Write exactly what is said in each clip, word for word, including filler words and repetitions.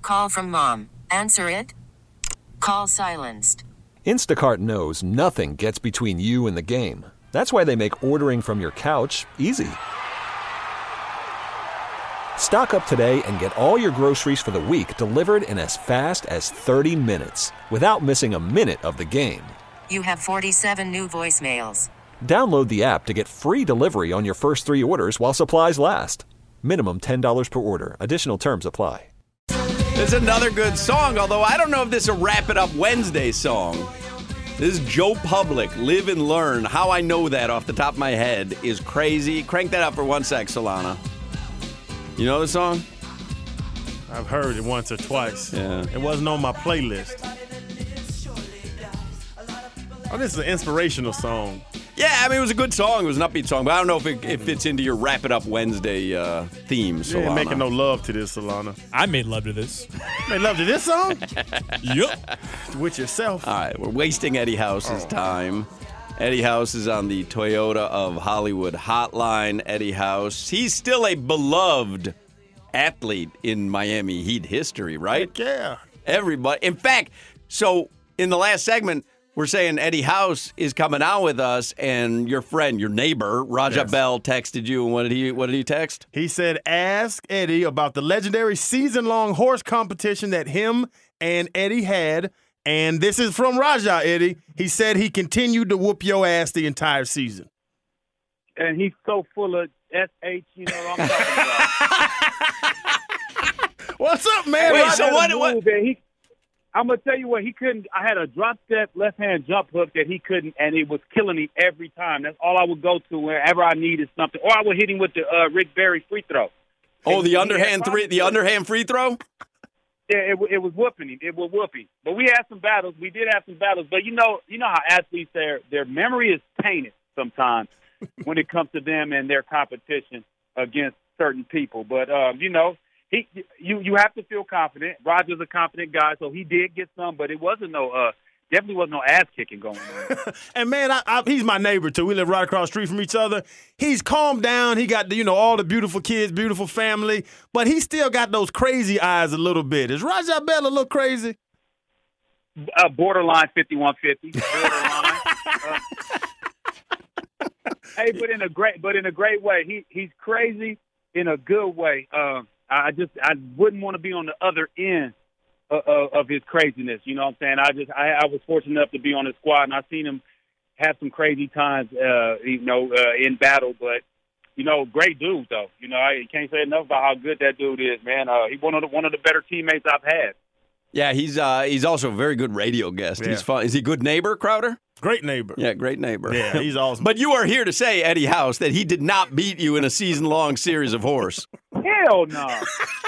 Call from mom. Answer it. Call silenced. Instacart knows nothing gets between you and the game. That's why they make ordering from your couch easy. Stock up today and get all your groceries for the week delivered in as fast as thirty minutes without missing a minute of the game. You have forty-seven new voicemails. Download the app to get free delivery on your first three orders while supplies last. Minimum ten dollars per order. Additional terms apply. This is another good song, although I don't know if this is a Wrap It Up Wednesday song. This is Joe Public, Live and Learn. How I know that off the top of my head is crazy. Crank that up for one sec, Solana. You know the song? I've heard it once or twice. Yeah. It wasn't on my playlist. Oh, this is an inspirational song. Yeah, I mean, it was a good song. It was an upbeat song, but I don't know if it, it fits into your Wrap It Up Wednesday uh, theme, Solana. You ain't making no love to this, Solana. I made love to this. Made love to this song? Yup. With yourself. All right, we're wasting Eddie House's Oh. time. Eddie House is on the Toyota of Hollywood hotline. Eddie House, he's still a beloved athlete in Miami Heat history, right? Heck yeah. Everybody. In fact, so in the last segment, we're saying Eddie House is coming out with us, and your friend, your neighbor, Raja Yes. Bell, texted you. And what did he? What did he text? He said, ask Eddie about the legendary season-long horse competition that him and Eddie had. And this is from Raja, Eddie. He said he continued to whoop your ass the entire season. And he's so full of S H, you know what I'm talking about. What's up, man? Wait, Raja? so what- what- Move that he, I'm going to tell you what, he couldn't. I had a drop step, left-hand jump hook that he couldn't, and it was killing him every time. That's all I would go to whenever I needed something. Or I would hit him with the uh, Rick Barry free throw. Oh, And the he underhand had three, the problems with it. underhand free throw. Yeah, it, it was whooping him. It was whooping. But we had some battles. We did have some battles. But you know, you know how athletes their their memory is tainted sometimes when it comes to them and their competition against certain people. But um, you know, he you you have to feel confident. Roger's a confident guy, so he did get some, but it wasn't no uh definitely wasn't no ass kicking going on. And, man, I, I, he's my neighbor, too. We live right across the street from each other. He's calmed down. He got, the, you know, all the beautiful kids, beautiful family. But he still got those crazy eyes a little bit. Is Raja Bell a little crazy? Uh, borderline fifty-one fifty. Borderline. uh, hey, but in a great, but in a great way. He he's crazy in a good way. Um, I just I wouldn't want to be on the other end of, of, of his craziness. You know what I'm saying? I just I, I was fortunate enough to be on his squad, and I've seen him have some crazy times. Uh, you know, uh, in battle, but. You know, great dude though. You know, I can't say enough about how good that dude is, man. Uh, he's one of the one of the better teammates I've had. Yeah, he's uh, he's also a very good radio guest. Yeah. He's fun. Is he a good neighbor, Crowder? Great neighbor. Yeah, great neighbor. Yeah, he's awesome. But you are here to say, Eddie House, that he did not beat you in a season-long series of horse. Hell no.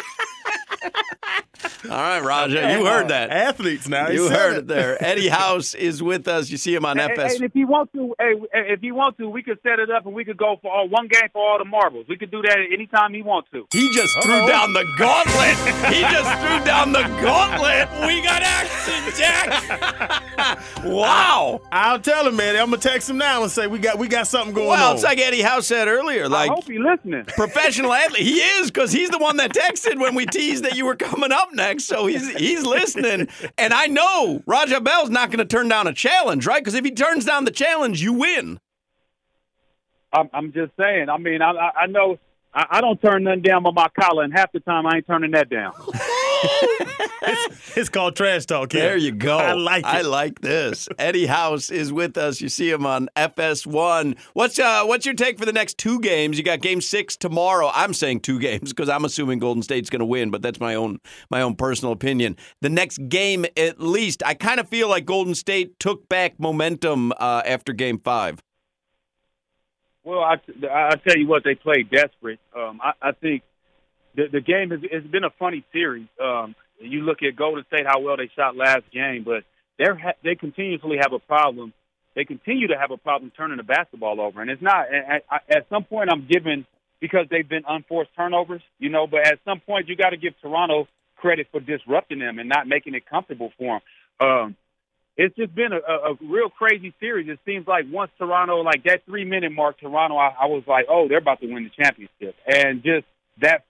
All right, Raja, you heard that. Athletes now. he You said heard it there. Eddie House is with us. You see him on Hey, F hey, S. and if you want to, hey, if you want to, we could set it up and we could go for all, one game for all the marbles. We could do that anytime he wants to. He just threw down the gauntlet. He just threw down the gauntlet. We got action, Jack. Wow. I'll tell him, man. I'm gonna text him now and say we got we got something going Well, on. it's like Eddie House said earlier. I Like hope he's listening. professional athlete. He is, because he's the one that texted when we teased that you were coming up next. So he's he's listening. And I know Raja Bell's not going to turn down a challenge, right? Because if he turns down the challenge, you win. I'm, I'm just saying. I mean, I, I, I know I, I don't turn nothing down by my collar, and half the time I ain't turning that down. it's, it's called trash talk. Yeah. There you go. I like it. I like this. Eddie House is with us. You see him on F S one. What's uh what's your take for the next two games? You got game six tomorrow. I'm saying two games because I'm assuming Golden State's going to win, but that's my own my own personal opinion. The next game, at least, I kind of feel like Golden State took back momentum uh, after game five. Well, I, I tell you what, they played desperate. Um, I, I think the, the game has it's been a funny series. Um, you look at Golden State, how well they shot last game, but they're ha- they continuously have a problem. They continue to have a problem turning the basketball over, and it's not. At, at some point, I'm giving because they've been unforced turnovers, you know. But at some point, you got to give Toronto credit for disrupting them and not making it comfortable for them. Um, It's just been a, a, a real crazy series. It seems like once Toronto, like that three-minute mark, Toronto, I, I was like, oh, they're about to win the championship. And just that fast,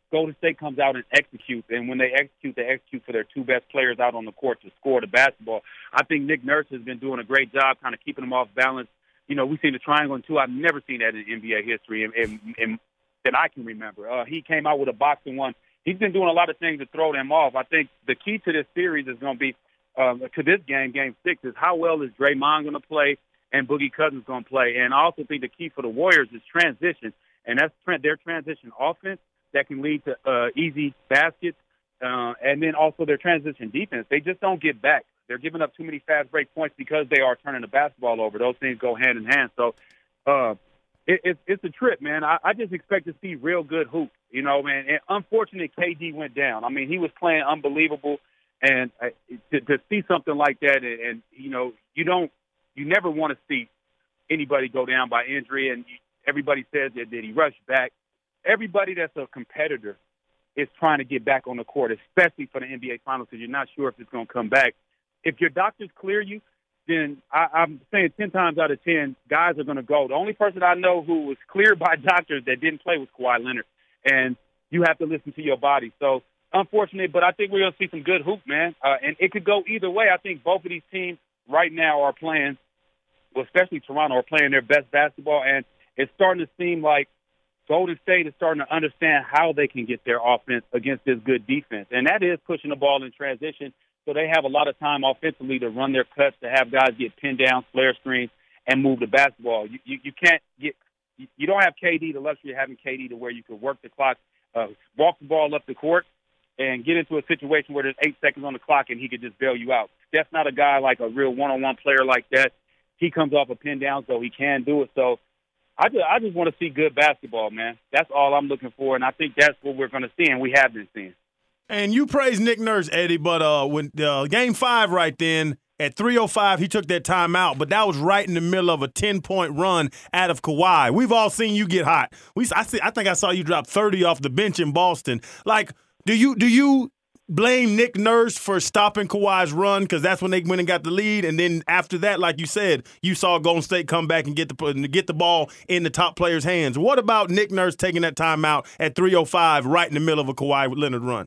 Golden State comes out and executes, and when they execute, they execute for their two best players out on the court to score the basketball. I think Nick Nurse has been doing a great job kind of keeping them off balance. You know, we've seen the triangle in two. I've never seen that in N B A history and, and, and that I can remember. Uh, he came out with a boxing one. He's been doing a lot of things to throw them off. I think the key to this series is going to be, um, to this game, game six, is how well is Draymond going to play and Boogie Cousins going to play. And I also think the key for the Warriors is transition, and that's tra- their transition offense that can lead to uh, easy baskets, uh, and then also their transition defense. They just don't get back. They're giving up too many fast break points because they are turning the basketball over. Those things go hand in hand. So uh, it, it, it's a trip, man. I, I just expect to see real good hoops, you know, man. And unfortunately, K D went down. I mean, he was playing unbelievable, and uh, to, to see something like that, and, and you know, you don't, you never want to see anybody go down by injury. And everybody says that, that he rushed back. Everybody that's a competitor is trying to get back on the court, especially for the N B A Finals, because you're not sure if it's going to come back. If your doctors clear you, then I, I'm saying ten times out of ten, guys are going to go. The only person I know who was cleared by doctors that didn't play was Kawhi Leonard, and you have to listen to your body. So, unfortunate, but I think we're going to see some good hoop, man, uh, and it could go either way. I think both of these teams right now are playing, well, especially Toronto, are playing their best basketball, and it's starting to seem like Golden State is starting to understand how they can get their offense against this good defense, and that is pushing the ball in transition. So they have a lot of time offensively to run their cuts, to have guys get pinned down, flare screens, and move the basketball. You, you, you can't get – you don't have K D, the luxury of having K D to where you can work the clock, uh, walk the ball up the court, and get into a situation where there's eight seconds on the clock and he could just bail you out. Steph's not a guy like a real one-on-one player like that. He comes off a pin down, so he can do it. So I just, I just want to see good basketball, man. That's all I'm looking for, and I think that's what we're going to see, and we have been seeing. And you praise Nick Nurse, Eddie, but uh, when uh, game five right then, at three oh five, he took that timeout, but that was right in the middle of a ten-point run out of Kawhi. We've all seen you get hot. We, I, see, I think I saw you drop thirty off the bench in Boston. Like, do you do you blame Nick Nurse for stopping Kawhi's run because that's when they went and got the lead, and then after that, like you said, you saw Golden State come back and get the get the ball in the top player's hands. What about Nick Nurse taking that timeout at three oh five right in the middle of a Kawhi Leonard run?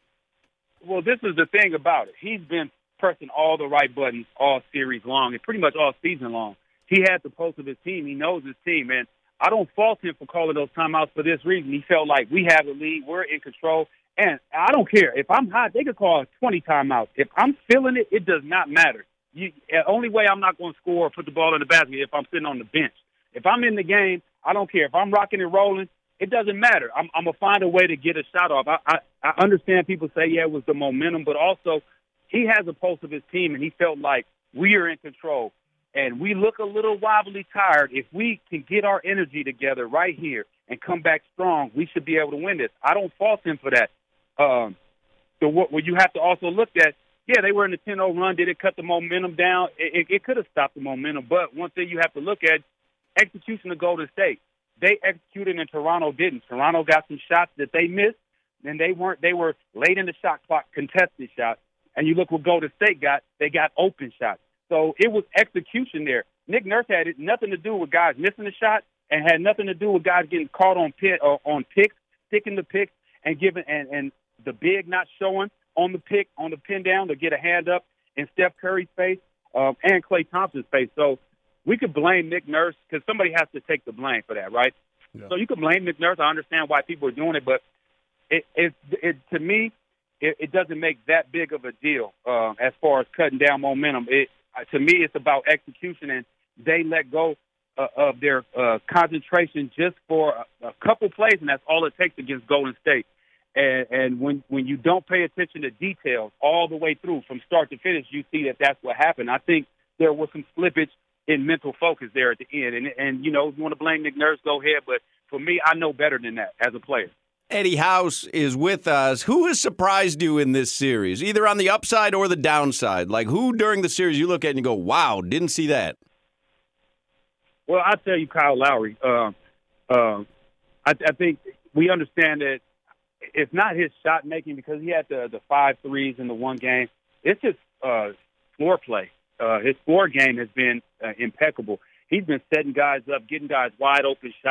Well, this is the thing about it. He's been pressing all the right buttons all series long and pretty much all season long. He had the pulse of his team. He knows his team, and I don't fault him for calling those timeouts for this reason. He felt like we have the lead, we're in control, and I don't care. If I'm hot, they could call twenty timeouts. If I'm feeling it, it does not matter. You, the only way I'm not going to score or put the ball in the basket is if I'm sitting on the bench. If I'm in the game, I don't care. If I'm rocking and rolling, it doesn't matter. I'm, I'm going to find a way to get a shot off. I, I, I understand people say, yeah, it was the momentum, but also he has a pulse of his team, and he felt like we are in control. And we look a little wobbly tired. If we can get our energy together right here and come back strong, we should be able to win this. I don't fault him for that. Um, so what, what you have to also look at, yeah, they were in the ten oh run. Did it cut the momentum down? It, it, it could have stopped the momentum. But one thing you have to look at, execution of Golden State. They executed and Toronto didn't. Toronto got some shots that they missed, and they weren't. They were late in the shot clock, contested shots. And you look what Golden State got. They got open shots. So it was execution there. Nick Nurse had it nothing to do with guys missing the shot, and had nothing to do with guys getting caught on pit or on picks, sticking the picks, and giving and, and the big not showing on the pick on the pin down to get a hand up in Steph Curry's face um, and Klay Thompson's face. So we could blame Nick Nurse because somebody has to take the blame for that, right? Yeah. So you could blame Nick Nurse. I understand why people are doing it, but it, it, it to me, it, it doesn't make that big of a deal uh, as far as cutting down momentum. It to me, it's about execution, and they let go uh, of their uh, concentration just for a, a couple plays, and that's all it takes against Golden State. And, and when when you don't pay attention to details all the way through from start to finish, you see that that's what happened. I think there was some slippage in mental focus there at the end. And, and you know, if you want to blame Nick Nurse, go ahead. But for me, I know better than that as a player. Eddie House is with us. Who has surprised you in this series, either on the upside or the downside? Like, who during the series you look at and you go, wow, didn't see that? Well, I'll tell you Kyle Lowry. Uh, uh, I, I think we understand that it's not his shot making because he had the, the five threes in the one game. It's his uh, floor play. Uh, his floor game has been uh, impeccable. He's been setting guys up, getting guys wide open shots.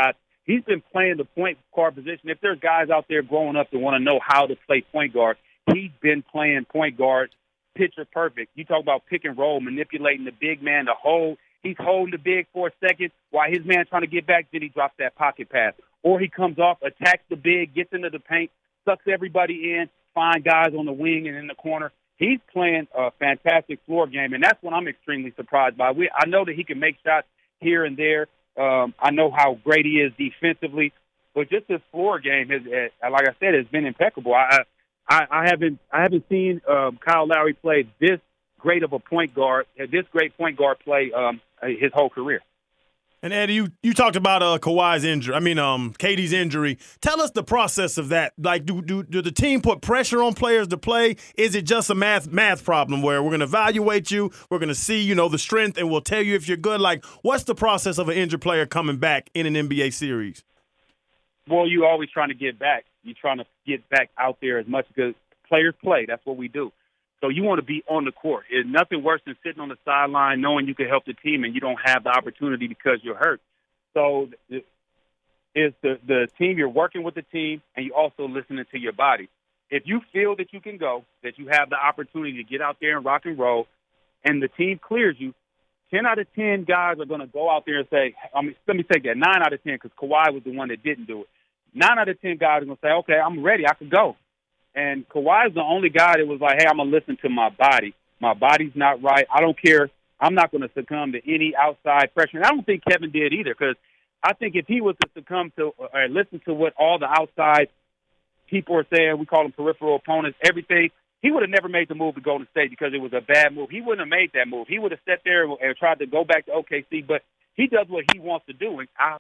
he's been playing the point guard position. If there's guys out there growing up that want to know how to play point guard, he's been playing point guard picture perfect. You talk about pick and roll, manipulating the big man to hold. He's holding the big for a second while his man trying to get back, then he drops that pocket pass. Or he comes off, attacks the big, gets into the paint, sucks everybody in, find guys on the wing and in the corner. He's playing a fantastic floor game, and that's what I'm extremely surprised by. We, I know that he can make shots here and there. Um, I know how great he is defensively, but just his floor game, has, uh, like I said, has been impeccable. I, I, I haven't, I haven't seen um, Kyle Lowry play this great of a point guard, this great point guard play um, his whole career. And Eddie, you, you talked about uh, Kawhi's injury. I mean, um, K D's injury. Tell us the process of that. Like, do do do the team put pressure on players to play? Is it just a math math problem where we're going to evaluate you, we're going to see, you know, the strength, and we'll tell you if you're good? Like, what's the process of an injured player coming back in an N B A series? Well, you're always trying to get back. You're trying to get back out there as much because players play. That's what we do. So you want to be on the court. It's nothing worse than sitting on the sideline knowing you can help the team and you don't have the opportunity because you're hurt. So it's the, the team, you're working with the team, and you're also listening to your body. If you feel that you can go, that you have the opportunity to get out there and rock and roll, and the team clears you, ten out of ten guys are going to go out there and say, I mean, let me take that, nine out of ten, because Kawhi was the one that didn't do it. nine out of ten guys are going to say, okay, I'm ready, I can go. And Kawhi's the only guy that was like, hey, I'm going to listen to my body. My body's not right. I don't care. I'm not going to succumb to any outside pressure. And I don't think Kevin did either, because I think if he was to succumb to or listen to what all the outside people are saying, we call them peripheral opponents, everything, he would have never made the move to Golden State because it was a bad move. He wouldn't have made that move. He would have sat there and tried to go back to O K C, but he does what he wants to do. And I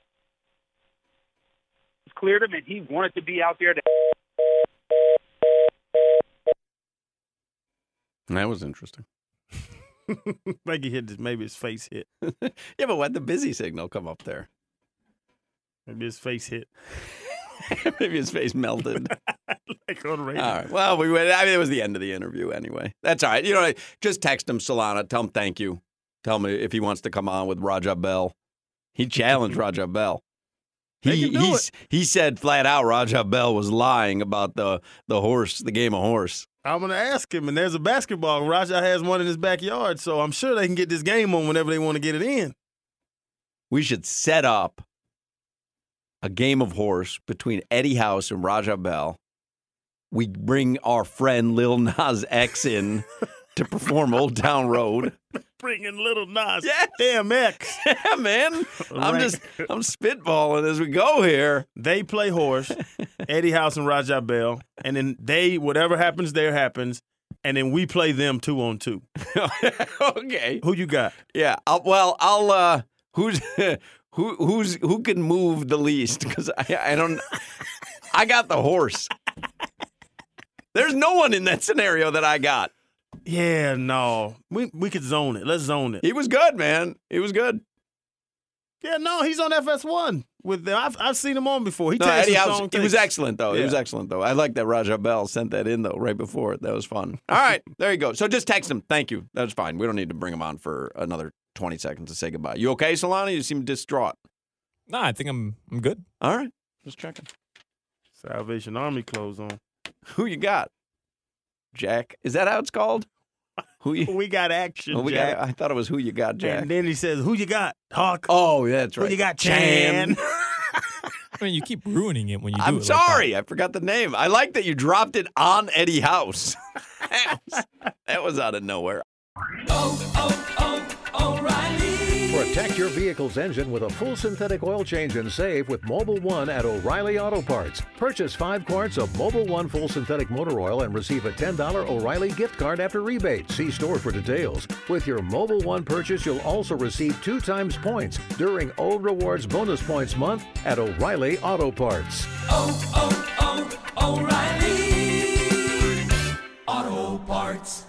it's clear to him, and he wanted to be out there to That was interesting. Like he hit, his, maybe his face hit. Yeah, but why'd the busy signal come up there? Maybe his face hit. Maybe his face melted. Like on radio. All right. Well, we went, I mean, it was the end of the interview anyway. That's all right. You know, just text him, Solana. Tell him thank you. Tell him if he wants to come on with Raja Bell. He challenged Raja Bell. He he's, he said flat out Raja Bell was lying about the the horse, the game of horse. I'm going to ask him, and there's a basketball. Raja has one in his backyard, so I'm sure they can get this game on whenever they want to get it in. We should set up a game of horse between Eddie House and Raja Bell. We bring our friend Lil Nas X in to perform Old Town Road. Bringing Little Nas. Yes. Damn X. Yeah, man. I'm just, I'm spitballing as we go here. They play horse, Eddie House and Raja Bell, and then they, whatever happens there happens, and then we play them two on two. Okay. Who you got? Yeah. I'll, well, I'll, uh, who's, who, who's, who can move the least? Because I, I don't, I got the horse. There's no one in that scenario that I got. Yeah, no. We we could zone it. Let's zone it. He was good, man. He was good. Yeah, no, he's on F S one with them. I've, I've seen him on before. He no, takes Eddie some House, strong He was takes. excellent, though. Yeah. He was excellent, though. I like that Raja Bell sent that in, though, right before it. That was fun. All right, there you go. So just text him. Thank you. That's fine. We don't need to bring him on for another twenty seconds to say goodbye. You okay, Solana? You seem distraught. Nah, I think I'm I'm good. All right. Just checking. Salvation Army clothes on. Who you got? Jack? Is that how it's called? Who you? We got action, Oh, we Jack. got, I thought it was who you got, Jack. And then he says, who you got, Hawk? Oh, yeah, that's right. Who you got, Chan? I mean, you keep ruining it when you do I'm it. sorry. Like I forgot the name. I like that you dropped it on Eddie House. that, was, that was out of nowhere. Protect your vehicle's engine with a full synthetic oil change and save with Mobil one at O'Reilly Auto Parts. Purchase five quarts of Mobil one full synthetic motor oil and receive a ten dollars O'Reilly gift card after rebate. See store for details. With your Mobil one purchase, you'll also receive two times points during O Rewards Bonus Points Month at O'Reilly Auto Parts. Oh, oh, oh, O'Reilly Auto Parts.